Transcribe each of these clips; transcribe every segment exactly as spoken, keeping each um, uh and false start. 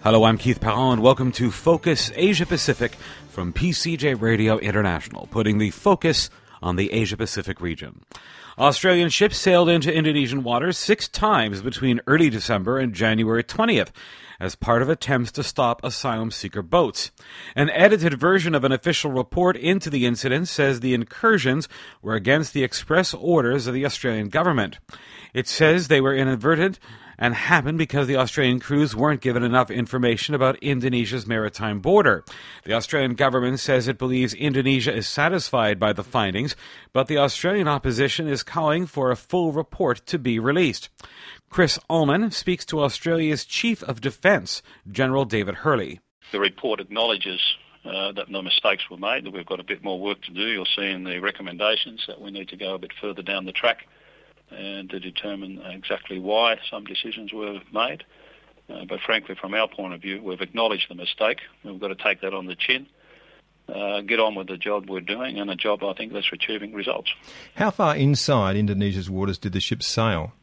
Hello, I'm Keith Perron, and welcome to Focus Asia Pacific from P C J Radio International, putting the focus on the Asia Pacific region. Australian ships sailed into Indonesian waters six times between early December and January twentieth as part of attempts to stop asylum seeker boats. An edited version of an official report into the incident says the incursions were against the express orders of the Australian government. It says they were inadvertent and happened because the Australian crews weren't given enough information about Indonesia's maritime border. The Australian government says it believes Indonesia is satisfied by the findings, but the Australian opposition is calling for a full report to be released. Chris Ullman speaks to Australia's Chief of Defence, General David Hurley. The report acknowledges uh, that no mistakes were made, that we've got a bit more work to do. You'll see in the recommendations that we need to go a bit further down the track and to determine exactly why some decisions were made. Uh, but frankly, from our point of view, we've acknowledged the mistake. We've got to take that on the chin, uh, get on with the job we're doing, and a job, I think, that's achieving results. How far inside Indonesia's waters did the ship sail?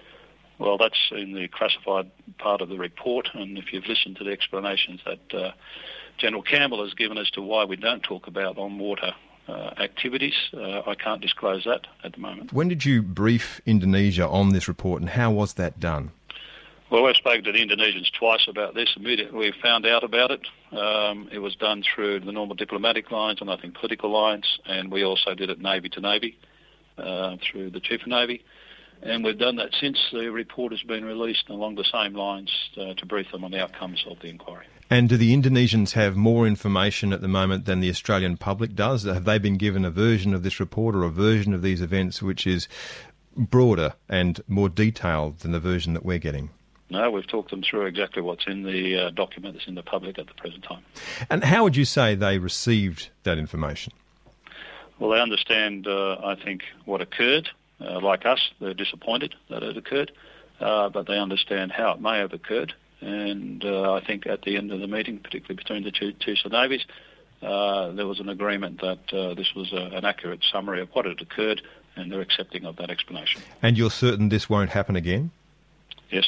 Well, that's in the classified part of the report, and if you've listened to the explanations that uh, General Campbell has given as to why we don't talk about on-water Uh, activities. Uh, I can't disclose that at the moment. When did you brief Indonesia on this report, and how was that done? Well, we've spoken to the Indonesians twice about this. Immediately we found out about it. Um, it was done through the normal diplomatic lines and I think political lines, and we also did it Navy to Navy uh, through the Chief of Navy. And we've done that since the report has been released along the same lines uh, to brief them on the outcomes of the inquiry. And do the Indonesians have more information at the moment than the Australian public does? Have they been given a version of this report or a version of these events which is broader and more detailed than the version that we're getting? No, we've talked them through exactly what's in the uh, document that's in the public at the present time. And how would you say they received that information? Well, they understand, uh, I think, what occurred. Uh, like us, they're disappointed that it occurred, uh, but they understand how it may have occurred. And uh, I think at the end of the meeting, particularly between the two chiefs of navies, uh, there was an agreement that uh, this was a, an accurate summary of what had occurred, and they're accepting of that explanation. And you're certain this won't happen again? Yes.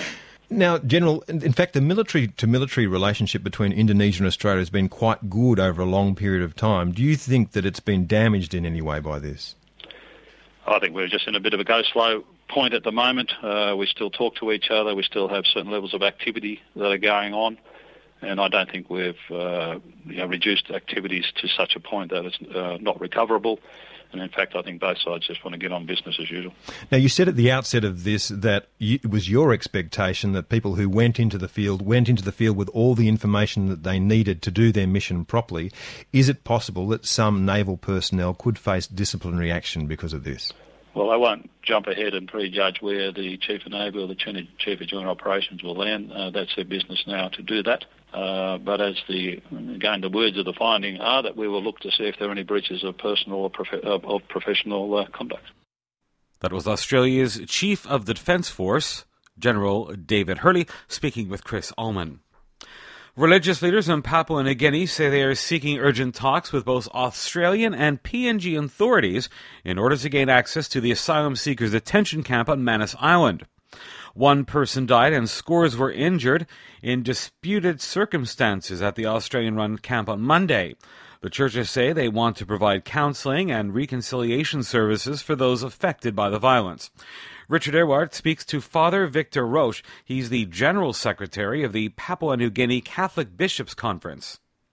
Now, General, in fact, the military-to-military relationship between Indonesia and Australia has been quite good over a long period of time. Do you think that it's been damaged in any way by this? I think we're just in a bit of a go-slow point at the moment. Uh, we still talk to each other. We still have certain levels of activity that are going on. And I don't think we've uh, you know, reduced activities to such a point that it's uh, not recoverable. And in fact, I think both sides just want to get on business as usual. Now, you said at the outset of this that you, it was your expectation that people who went into the field went into the field with all the information that they needed to do their mission properly. Is it possible that some naval personnel could face disciplinary action because of this? Well, I won't jump ahead and prejudge where the Chief of Navy or the Chief of Joint Operations will land. Uh, that's their business now to do that. Uh, but as the, again, the words of the finding are that we will look to see if there are any breaches of personal or prof- of professional uh, conduct. That was Australia's Chief of the Defence Force, General David Hurley, speaking with Chris Ullman. Religious leaders in Papua New Guinea say they are seeking urgent talks with both Australian and P N G authorities in order to gain access to the asylum seekers' detention camp on Manus Island. One person died and scores were injured in disputed circumstances at the Australian-run camp on Monday. The churches say they want to provide counselling and reconciliation services for those affected by the violence. Richard Erwart speaks to Father Victor Roche. He's the General Secretary of the Papua New Guinea Catholic Bishops' Conference.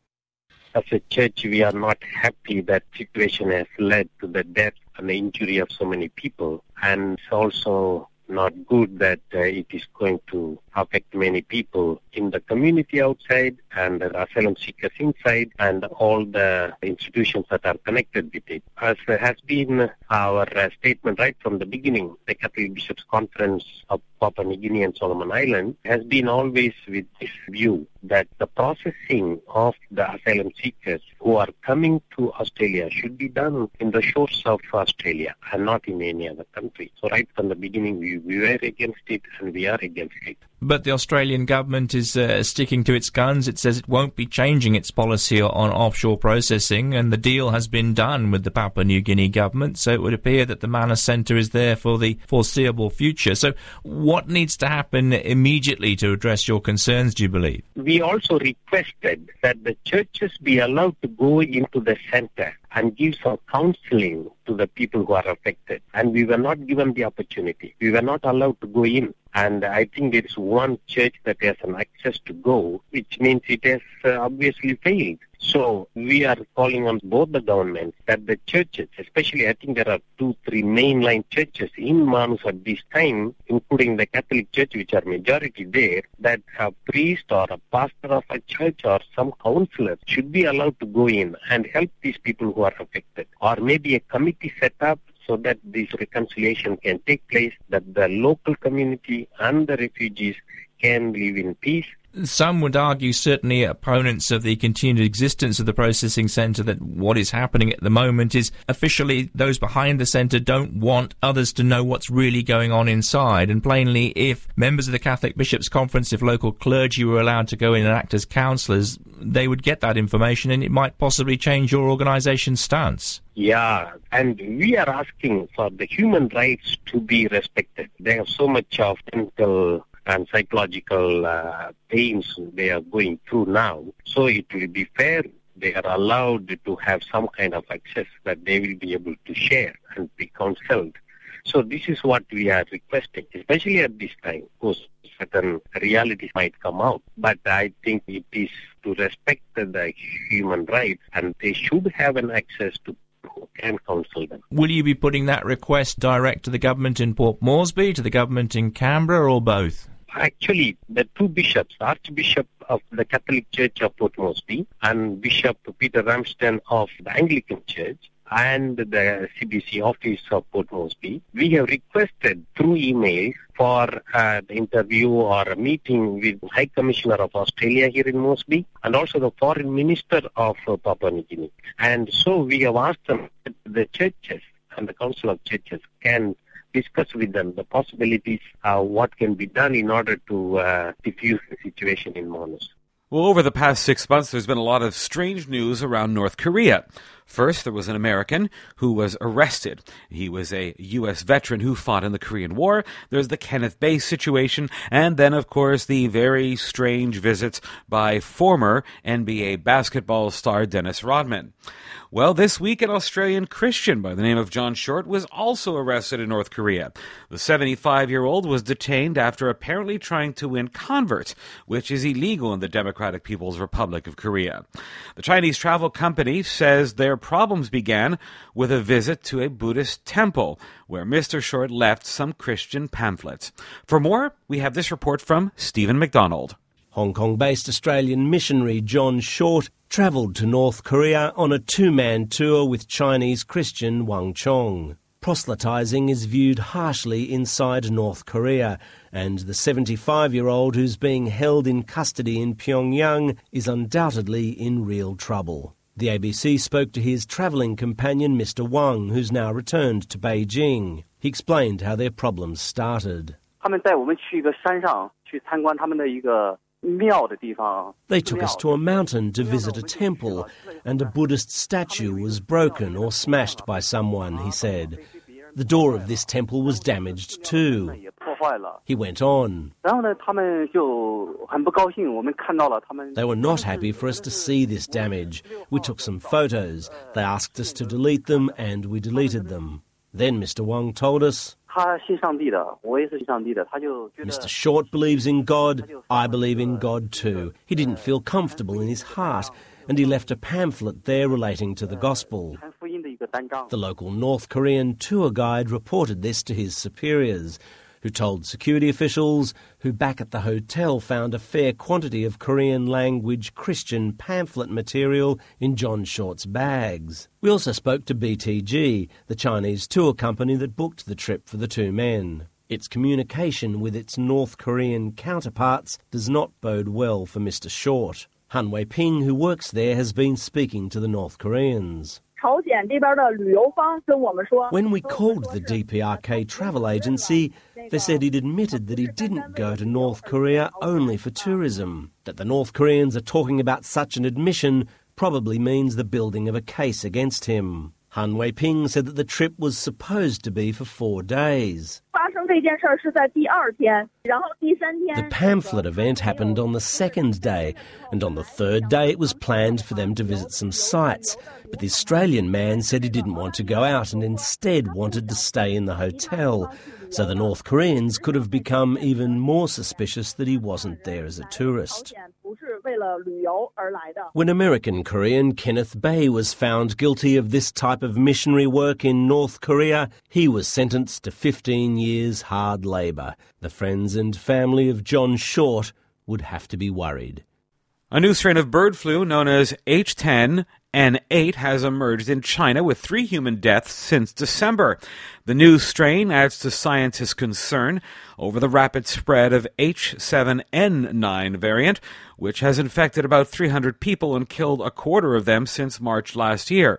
As a church, we are not happy that situation has led to the death and the injury of so many people. And it's also not good that uh, it is going to affect many people in the community outside and the asylum seekers inside and all the institutions that are connected with it. As has been our uh, statement right from the beginning, the Catholic Bishops' Conference of Papua New Guinea and Solomon Islands has been always with this view that the processing of the asylum seekers who are coming to Australia should be done in the shores of Australia and not in any other country. So right from the beginning we we were against it and we are against it. But the Australian government is uh, sticking to its guns. It says it won't be changing its policy on offshore processing, and the deal has been done with the Papua New Guinea government, so it would appear that the Manus Centre is there for the foreseeable future. So what needs to happen immediately to address your concerns, do you believe? We also requested that the churches be allowed to go into the centre and give some counseling to the people who are affected. And we were not given the opportunity. We were not allowed to go in. And I think there is one church that has an access to go, which means it has uh, obviously failed. So we are calling on both the governments that the churches, especially I think there are two, three mainline churches in Manus at this time, including the Catholic Church, which are majority there, that a priest or a pastor of a church or some counselor should be allowed to go in and help these people who are affected. Or maybe a committee set up so that this reconciliation can take place, that the local community and the refugees can live in peace. Some would argue, certainly opponents of the continued existence of the processing centre, that what is happening at the moment is officially those behind the centre don't want others to know what's really going on inside. And plainly, if members of the Catholic Bishops' Conference, if local clergy were allowed to go in and act as counsellors, they would get that information and it might possibly change your organisation's stance. Yeah, and we are asking for the human rights to be respected. They have so much of mental and psychological uh, pains they are going through now. So it will be fair. They are allowed to have some kind of access that they will be able to share and be counseled. So this is what we are requesting, especially at this time. Of course, certain realities might come out, but I think it is to respect the human rights, and they should have an access to who can counsel them. Will you be putting that request direct to the government in Port Moresby, to the government in Canberra, or both? Actually, the two bishops, Archbishop of the Catholic Church of Port Moresby and Bishop Peter Ramsden of the Anglican Church and the C B C office of Port Moresby, we have requested through email for uh, the interview or a meeting with the High Commissioner of Australia here in Moresby and also the Foreign Minister of uh, Papua New Guinea. And so we have asked them that the churches and the Council of Churches can discuss with them the possibilities, uh, what can be done in order to uh, diffuse the situation in Manus. Well, over the past six months, there's been a lot of strange news around North Korea. First, there was an American who was arrested. He was a U S veteran who fought in the Korean War. There's the Kenneth Bae situation. And then, of course, the very strange visits by former N B A basketball star Dennis Rodman. Well, this week, an Australian Christian by the name of John Short was also arrested in North Korea. The seventy-five-year-old was detained after apparently trying to win converts, which is illegal in the Democratic People's Republic of Korea. The Chinese travel company says their problems began with a visit to a Buddhist temple, where Mister Short left some Christian pamphlets. For more, we have this report from Stephen McDonald. Hong Kong-based Australian missionary John Short travelled to North Korea on a two-man tour with Chinese Christian Wang Chong. Proselytising is viewed harshly inside North Korea, and the seventy-five-year-old who's being held in custody in Pyongyang is undoubtedly in real trouble. The A B C spoke to his travelling companion, Mister Wang, who's now returned to Beijing. He explained how their problems started. They took us to a mountain to visit a temple, and a Buddhist statue was broken or smashed by someone, he said. The door of this temple was damaged too. He went on. They were not happy for us to see this damage. We took some photos. They asked us to delete them, and we deleted them. Then Mister Wang told us, Mister Short believes in God, I believe in God too. He didn't feel comfortable in his heart, and he left a pamphlet there relating to the gospel. The local North Korean tour guide reported this to his superiors, who told security officials who back at the hotel found a fair quantity of Korean-language Christian pamphlet material in John Short's bags. We also spoke to B T G, the Chinese tour company that booked the trip for the two men. Its communication with its North Korean counterparts does not bode well for Mister Short. Han Wei-ping, who works there, has been speaking to the North Koreans. When we called the D P R K travel agency, They said he'd admitted that he didn't go to North Korea only for tourism. That the North Koreans are talking about such an admission probably means the building of a case against him. Han Weiping said that the trip was supposed to be for four days. The pamphlet event happened on the second day, and on the third day it was planned for them to visit some sites. But the Australian man said he didn't want to go out and instead wanted to stay in the hotel. So the North Koreans could have become even more suspicious that he wasn't there as a tourist. When American Korean Kenneth Bae was found guilty of this type of missionary work in North Korea, he was sentenced to fifteen years hard labour. The friends and family of John Short would have to be worried. A new strain of bird flu known as H ten N eight has emerged in China with three human deaths since December. The new strain adds to scientists' concern over the rapid spread of H seven N nine variant, which has infected about three hundred people and killed a quarter of them since March last year.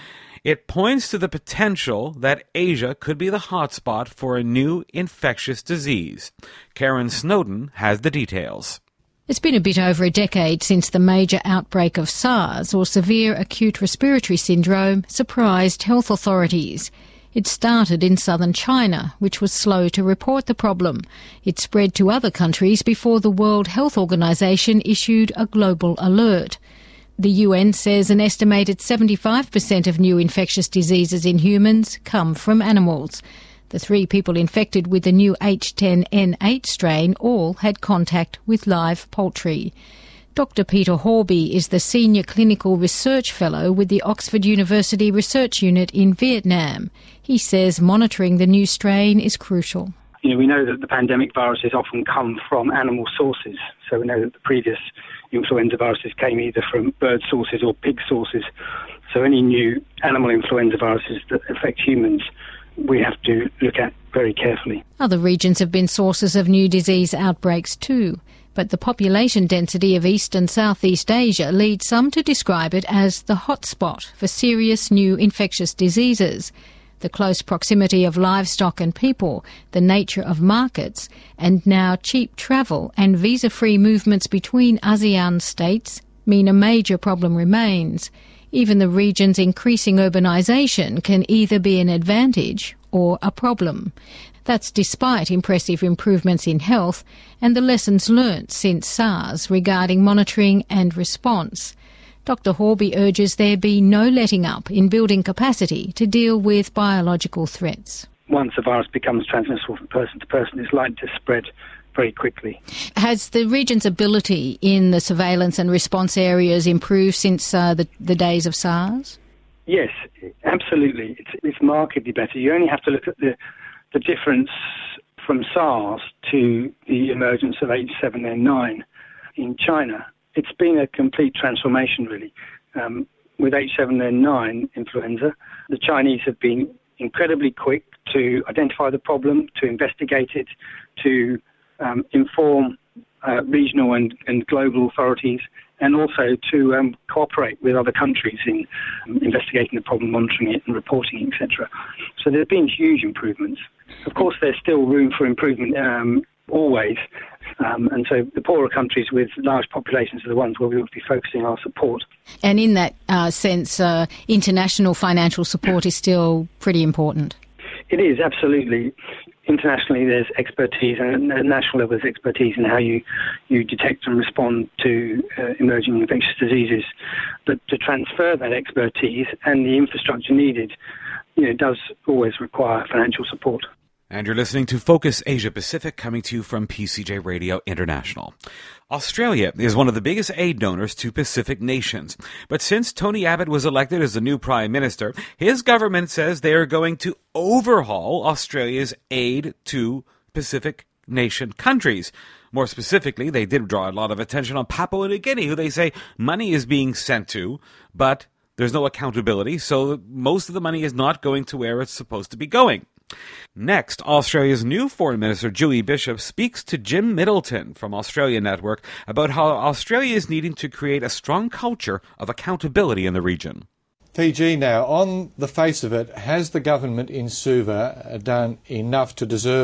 It points to the potential that Asia could be the hotspot for a new infectious disease. Karen Snowden has the details. It's been a bit over a decade since the major outbreak of SARS, or severe acute respiratory syndrome, surprised health authorities. It started in southern China, which was slow to report the problem. It spread to other countries before the World Health Organization issued a global alert. The U N says an estimated seventy-five percent of new infectious diseases in humans come from animals. The three people infected with the new H ten N eight strain all had contact with live poultry. Doctor Peter Horby is the Senior Clinical Research Fellow with the Oxford University Research Unit in Vietnam. He says monitoring the new strain is crucial. You know, we know that the pandemic viruses often come from animal sources. So we know that the previous influenza viruses came either from bird sources or pig sources. So any new animal influenza viruses that affect humans, we have to look at very carefully. Other regions have been sources of new disease outbreaks too, but the population density of East and Southeast Asia leads some to describe it as the hotspot for serious new infectious diseases. The close proximity of livestock and people, the nature of markets, and now cheap travel and visa-free movements between ASEAN states mean a major problem remains. Even the region's increasing urbanisation can either be an advantage or a problem. That's despite impressive improvements in health and the lessons learnt since SARS regarding monitoring and response. Doctor Horby urges there be no letting up in building capacity to deal with biological threats. Once a virus becomes transmissible from person to person, it's likely to spread very quickly. Has the region's ability in the surveillance and response areas improved since uh, the, the days of SARS? Yes, absolutely. It's, it's markedly better. You only have to look at the, the difference from SARS to the emergence of H seven N nine in China. It's been a complete transformation, really. Um, with H seven N nine influenza, the Chinese have been incredibly quick to identify the problem, to investigate it, to Um, inform uh, regional and, and global authorities, and also to um, cooperate with other countries in um, investigating the problem, monitoring it and reporting it, et cetera. So there have been huge improvements. Of course, there's still room for improvement um, always, um, and so the poorer countries with large populations are the ones where we will be focusing our support. And in that uh, sense, uh, international financial support is still pretty important. It is, absolutely. Internationally, there's expertise, and at national level, there's expertise in how you, you detect and respond to uh, emerging infectious diseases. But to transfer that expertise and the infrastructure needed, you know, does always require financial support. And you're listening to Focus Asia Pacific, coming to you from P C J Radio International. Australia is one of the biggest aid donors to Pacific nations. But since Tony Abbott was elected as the new Prime Minister, his government says they are going to overhaul Australia's aid to Pacific nation countries. More specifically, they did draw a lot of attention on Papua New Guinea, who they say money is being sent to, but there's no accountability, so most of the money is not going to where it's supposed to be going. Next, Australia's new Foreign Minister, Julie Bishop, speaks to Jim Middleton from Australia Network about how Australia is needing to create a strong culture of accountability in the region. Fiji now, on the face of it, has the government in Suva done enough to deserve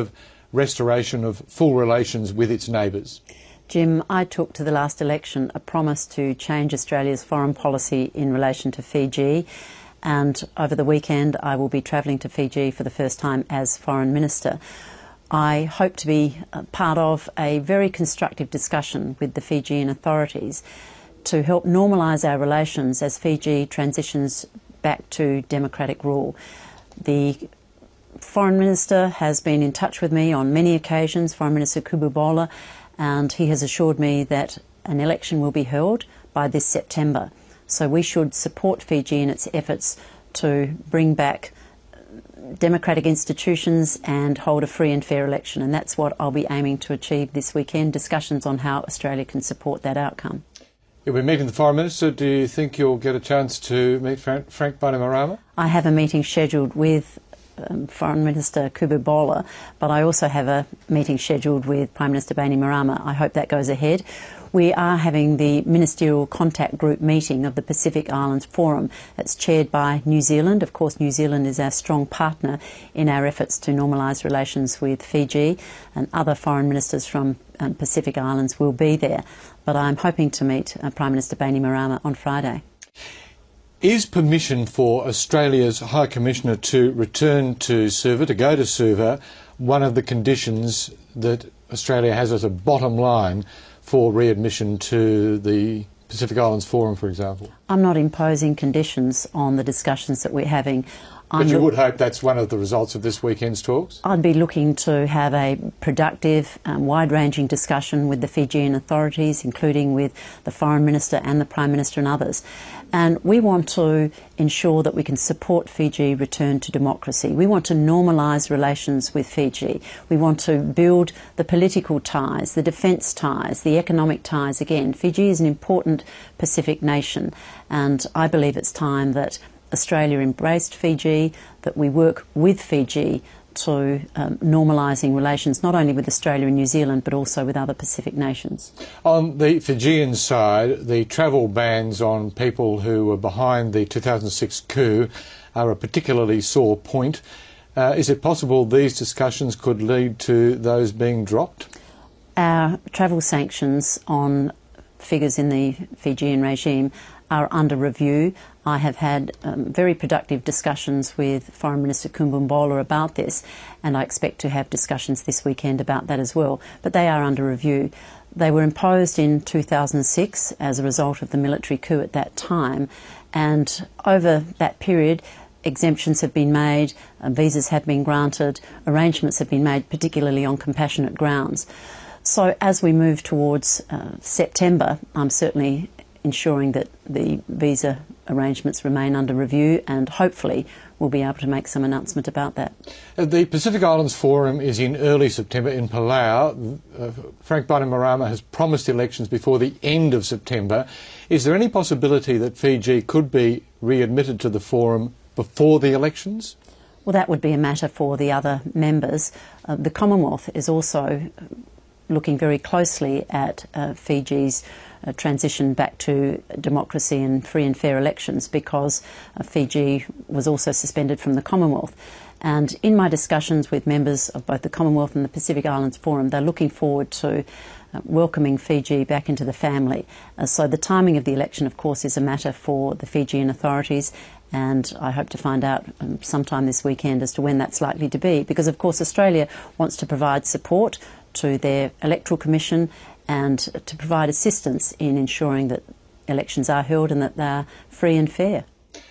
restoration of full relations with its neighbours? Jim, I took to the last election a promise to change Australia's foreign policy in relation to Fiji, and over the weekend I will be travelling to Fiji for the first time as Foreign Minister. I hope to be part of a very constructive discussion with the Fijian authorities to help normalise our relations as Fiji transitions back to democratic rule. The Foreign Minister has been in touch with me on many occasions, Foreign Minister Kubu-Bola, and he has assured me that an election will be held by this September. So we should support Fiji in its efforts to bring back democratic institutions and hold a free and fair election, and that's what I'll be aiming to achieve this weekend, discussions on how Australia can support that outcome. You'll be meeting the Foreign Minister. Do you think you'll get a chance to meet Frank, Frank Bainimarama? I have a meeting scheduled with um, Foreign Minister Kubu-Bola, but I also have a meeting scheduled with Prime Minister Bainimarama. I hope that goes ahead. We are having the Ministerial Contact Group meeting of the Pacific Islands Forum. That's chaired by New Zealand. Of course, New Zealand is our strong partner in our efforts to normalise relations with Fiji, and other foreign ministers from um, Pacific Islands will be there. But I'm hoping to meet uh, Prime Minister Bainimarama on Friday. Is permission for Australia's High Commissioner to return to Suva, to go to Suva, one of the conditions that Australia has as a bottom line for readmission to the Pacific Islands Forum, for example? I'm not imposing conditions on the discussions that we're having. But you would hope that's one of the results of this weekend's talks? I'd be looking to have a productive, um, wide-ranging discussion with the Fijian authorities, including with the Foreign Minister and the Prime Minister and others. And we want to ensure that we can support Fiji return to democracy. We want to normalise relations with Fiji. We want to build the political ties, the defence ties, the economic ties again. Fiji is an important Pacific nation, and I believe it's time that Australia embraced Fiji, that we work with Fiji to um, normalising relations not only with Australia and New Zealand but also with other Pacific nations. On the Fijian side, the travel bans on people who were behind the two thousand six coup are a particularly sore point. Uh, is it possible these discussions could lead to those being dropped? Our travel sanctions on figures in the Fijian regime are under review. I have had um, very productive discussions with Foreign Minister Kubu-Bola about this, and I expect to have discussions this weekend about that as well. But they are under review. They were imposed in two thousand six as a result of the military coup at that time, and over that period exemptions have been made, uh, visas have been granted, arrangements have been made, particularly on compassionate grounds. So as we move towards uh, September, I'm certainly ensuring that the visa arrangements remain under review, and hopefully we'll be able to make some announcement about that. The Pacific Islands Forum is in early September in Palau. Uh, Frank Bainimarama has promised elections before the end of September. Is there any possibility that Fiji could be readmitted to the forum before the elections? Well, that would be a matter for the other members. Uh, the Commonwealth is also looking very closely at uh, Fiji's uh, transition back to democracy and free and fair elections, because uh, Fiji was also suspended from the Commonwealth. And in my discussions with members of both the Commonwealth and the Pacific Islands Forum, they're looking forward to uh, welcoming Fiji back into the family. Uh, so the timing of the election, of course, is a matter for the Fijian authorities, and I hope to find out um, sometime this weekend as to when that's likely to be, because, of course, Australia wants to provide support to their electoral commission and to provide assistance in ensuring that elections are held and that they are free and fair.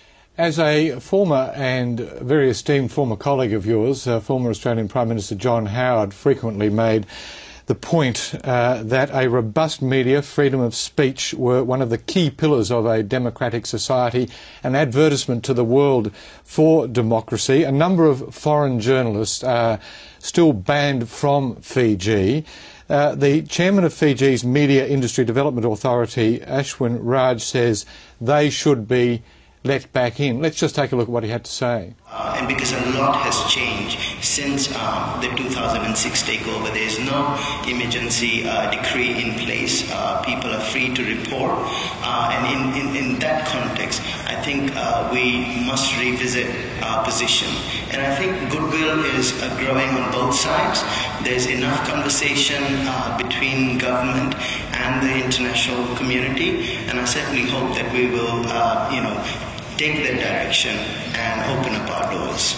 As a former and very esteemed former colleague of yours, uh, former Australian Prime Minister John Howard frequently made the point uh, that a robust media, freedom of speech, were one of the key pillars of a democratic society, an advertisement to the world for democracy. A number of foreign journalists are still banned from Fiji. Uh, the chairman of Fiji's Media Industry Development Authority, Ashwin Raj, says they should be let back in. Let's just take a look at what he had to say. Uh, and because a lot has changed since um, the two thousand six takeover, there is no emergency uh, decree in place. Uh, people are free to report. Uh, and in, in, in that context, I think uh, we must revisit our position. And I think goodwill is uh, growing on both sides. There's enough conversation uh, between government and the international community, and I certainly hope that we will, uh, you know, take that direction and open up our doors.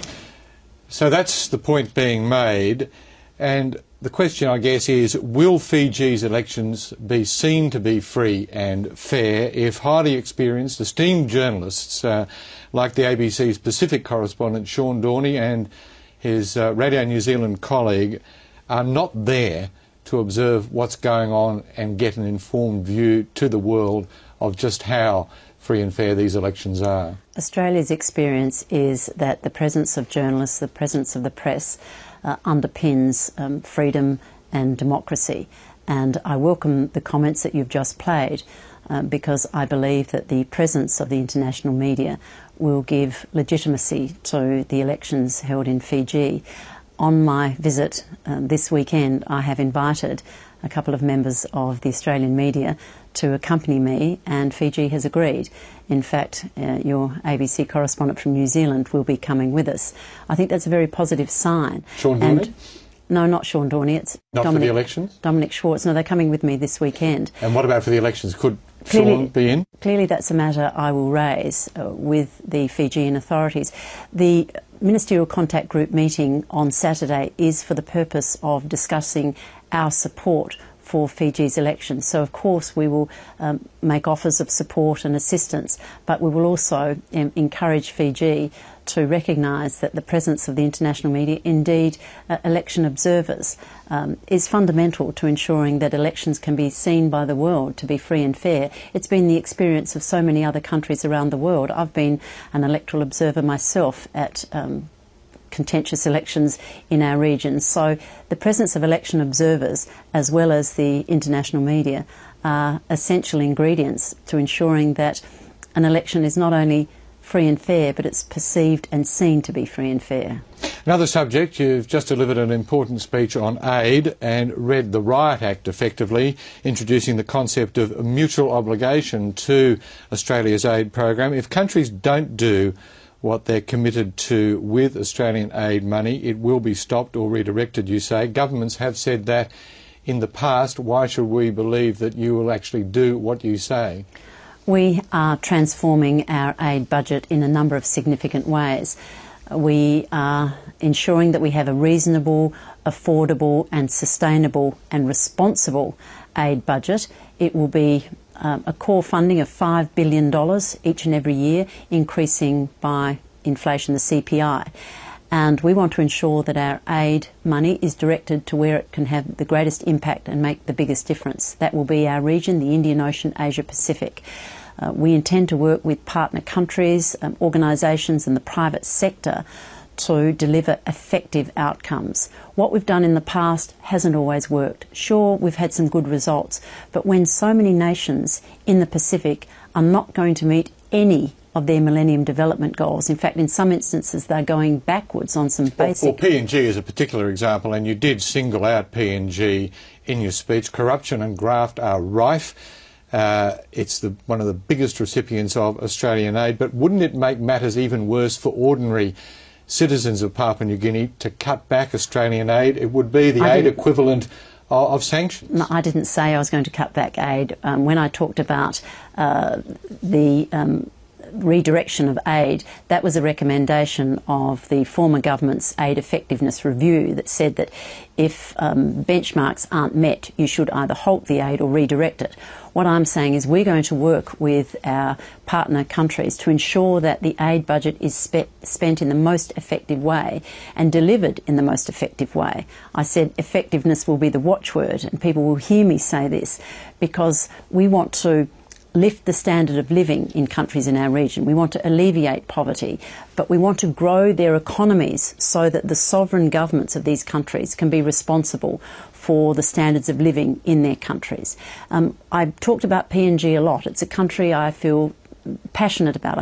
So that's the point being made, and the question, I guess, is will Fiji's elections be seen to be free and fair if highly experienced, esteemed journalists uh, like the A B C's Pacific correspondent Sean Dorney and his uh, Radio New Zealand colleague are not there to observe what's going on and get an informed view to the world of just how free and fair these elections are? Australia's experience is that the presence of journalists, the presence of the press, uh, underpins um, freedom and democracy. And I welcome the comments that you've just played uh, because I believe that the presence of the international media will give legitimacy to the elections held in Fiji. On my visit uh, this weekend, I have invited a couple of members of the Australian media to accompany me, and Fiji has agreed. In fact, uh, your A B C correspondent from New Zealand will be coming with us. I think that's a very positive sign. Sean Dorney? No, not Sean Dorney. It's not Dominic, for the elections? Dominic Schwartz. No, they're coming with me this weekend. And what about for the elections? Could clearly, Sean be in? Clearly that's a matter I will raise uh, with the Fijian authorities. The Ministerial Contact Group meeting on Saturday is for the purpose of discussing our support for Fiji's elections. So, of course, we will um, make offers of support and assistance, but we will also um, encourage Fiji to recognise that the presence of the international media, indeed uh, election observers, um, is fundamental to ensuring that elections can be seen by the world to be free and fair. It's been the experience of so many other countries around the world. I've been an electoral observer myself at um, contentious elections in our region. So the presence of election observers as well as the international media are essential ingredients to ensuring that an election is not only free and fair, but it's perceived and seen to be free and fair. Another subject, you've just delivered an important speech on aid and read the Riot Act effectively, introducing the concept of mutual obligation to Australia's aid program. If countries don't do what they're committed to with Australian aid money, it will be stopped or redirected, you say. Governments have said that in the past. Why should we believe that you will actually do what you say? We are transforming our aid budget in a number of significant ways. We are ensuring that we have a reasonable, affordable and sustainable and responsible aid budget. It will be Um, a core funding of five billion dollars each and every year, increasing by inflation, the C P I. And we want to ensure that our aid money is directed to where it can have the greatest impact and make the biggest difference. That will be our region, the Indian Ocean, Asia Pacific. Uh, we intend to work with partner countries, um, organisations and the private sector to deliver effective outcomes. What we've done in the past hasn't always worked. Sure, we've had some good results, but when so many nations in the Pacific are not going to meet any of their Millennium Development Goals, in fact, in some instances, they're going backwards on some basic... Well, well P N G is a particular example, and you did single out P N G in your speech. Corruption and graft are rife. Uh, it's the, one of the biggest recipients of Australian aid, but wouldn't it make matters even worse for ordinary citizens of Papua New Guinea to cut back Australian aid? It would be the I aid equivalent of, of sanctions. No, I didn't say I was going to cut back aid. Um, when I talked about uh, the um, redirection of aid, that was a recommendation of the former government's aid effectiveness review that said that if um, benchmarks aren't met, you should either halt the aid or redirect it. What I'm saying is we're going to work with our partner countries to ensure that the aid budget is spe- spent in the most effective way and delivered in the most effective way. I said effectiveness will be the watchword, and people will hear me say this because we want to lift the standard of living in countries in our region. We want to alleviate poverty, but we want to grow their economies so that the sovereign governments of these countries can be responsible for the standards of living in their countries. Um, I've talked about P N G a lot. It's a country I feel passionate about. I have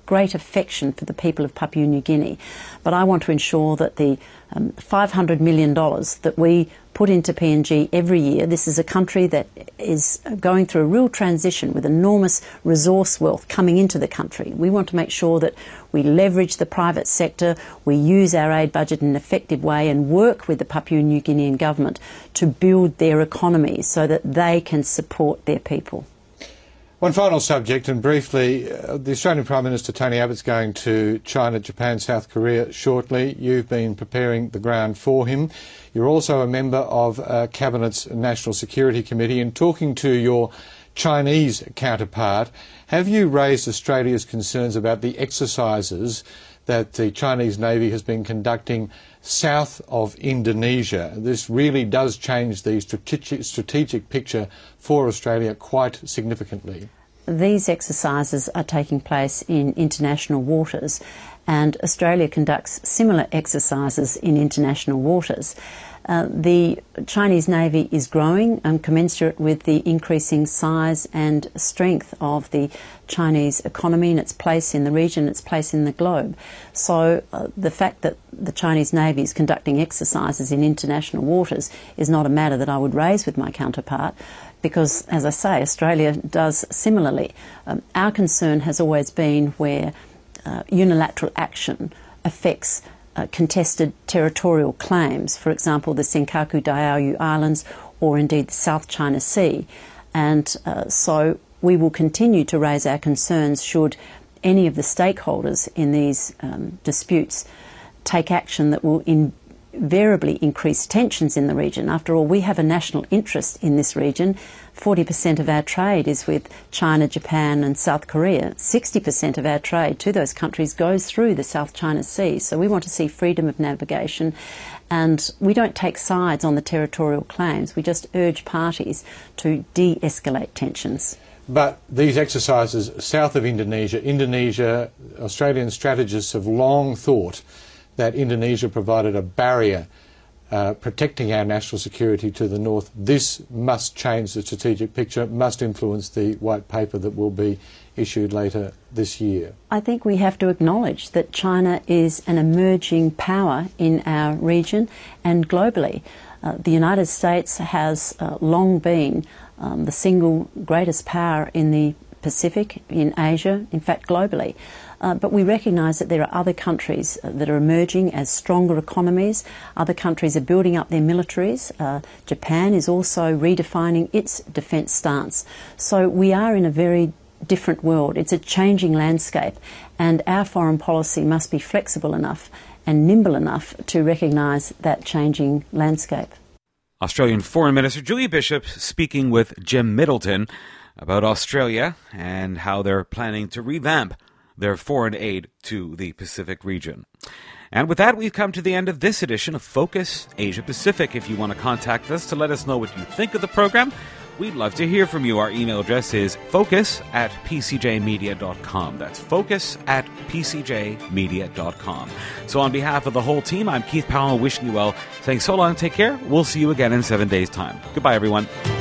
great affection for the people of Papua New Guinea. But I want to ensure that the um, five hundred million dollars that we put into P N G every year, this is a country that is going through a real transition with enormous resource wealth coming into the country. We want to make sure that we leverage the private sector, we use our aid budget in an effective way and work with the Papua New Guinean government to build their economy so that they can support their people. One final subject, and briefly, uh, the Australian Prime Minister Tony Abbott's going to China, Japan, South Korea shortly. You've been preparing the ground for him. You're also a member of uh, Cabinet's National Security Committee, and talking to your Chinese counterpart, have you raised Australia's concerns about the exercises that the Chinese Navy has been conducting south of Indonesia? This really does change the strategic, strategic picture for Australia quite significantly. These exercises are taking place in international waters, and Australia conducts similar exercises in international waters. Uh, the Chinese Navy is growing and commensurate with the increasing size and strength of the Chinese economy and its place in the region, its place in the globe. So uh, the fact that the Chinese Navy is conducting exercises in international waters is not a matter that I would raise with my counterpart, because, as I say, Australia does similarly. Um, our concern has always been where uh, unilateral action affects Uh, contested territorial claims, for example, the Senkaku Diaoyu Islands or indeed the South China Sea. And uh, so we will continue to raise our concerns should any of the stakeholders in these um, disputes take action that will invariably increase tensions in the region. After all, we have a national interest in this region. forty percent of our trade is with China, Japan and South Korea. sixty percent of our trade to those countries goes through the South China Sea. So we want to see freedom of navigation, and we don't take sides on the territorial claims. We just urge parties to de-escalate tensions. But these exercises south of Indonesia, Indonesia, Australian strategists have long thought that Indonesia provided a barrier Uh, protecting our national security to the north. This must change the strategic picture, must influence the white paper that will be issued later this year. I think we have to acknowledge that China is an emerging power in our region and globally. Uh, the United States has uh, long been um, the single greatest power in the Pacific, in Asia, in fact globally. Uh, but we recognise that there are other countries uh, that are emerging as stronger economies. Other countries are building up their militaries. Uh, Japan is also redefining its defence stance. So we are in a very different world. It's a changing landscape, and our foreign policy must be flexible enough and nimble enough to recognise that changing landscape. Australian Foreign Minister Julie Bishop speaking with Jim Middleton about Australia and how they're planning to revamp their foreign aid to the Pacific region. And with that, we've come to the end of this edition of Focus Asia Pacific. If you want to contact us to let us know what you think of the program, we'd love to hear from you. Our email address is focus at p c j media dot com. That's focus at p c j media dot com. So on behalf of the whole team, I'm Keith Powell wishing you well. Saying so long, take care. We'll see you again in seven days' time. Goodbye, everyone.